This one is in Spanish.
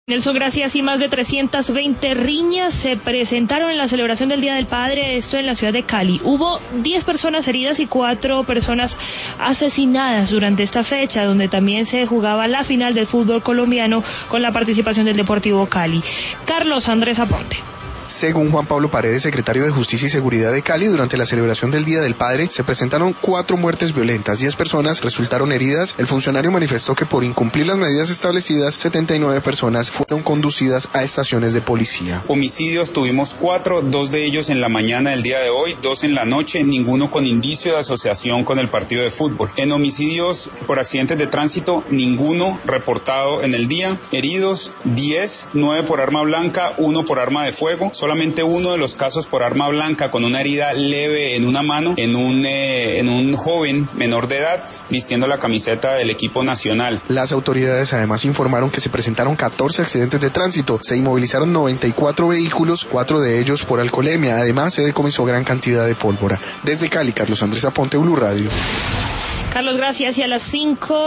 Nelson, gracias. Y más de 320 riñas se presentaron en la celebración del Día del Padre, esto en la ciudad de Cali. Hubo 10 personas heridas y 4 personas asesinadas durante esta fecha, donde también se jugaba la final del fútbol colombiano con la participación del Deportivo Cali. Carlos Andrés Aponte. Según Juan Pablo Paredes, secretario de Justicia y Seguridad de Cali, durante la celebración del Día del Padre se presentaron 4 muertes violentas, 10 personas resultaron heridas. El funcionario manifestó que por incumplir las medidas establecidas, 79 personas fueron conducidas a estaciones de policía. Homicidios tuvimos 4, 2 de ellos en la mañana del día de hoy, 2 en la noche, ninguno con indicio de asociación con el partido de fútbol. En homicidios por accidentes de tránsito, ninguno reportado en el día. Heridos, 10, 9 por arma blanca, 1 por arma de fuego. Solamente uno de los casos por arma blanca con una herida leve en una mano, en un joven menor de edad vistiendo la camiseta del equipo nacional. Las autoridades además informaron que se presentaron 14 accidentes de tránsito, se inmovilizaron 94 vehículos, 4 de ellos por alcoholemia. Además se decomisó gran cantidad de pólvora. Desde Cali, Carlos Andrés Aponte, Blue Radio. Carlos, gracias. Y a las 5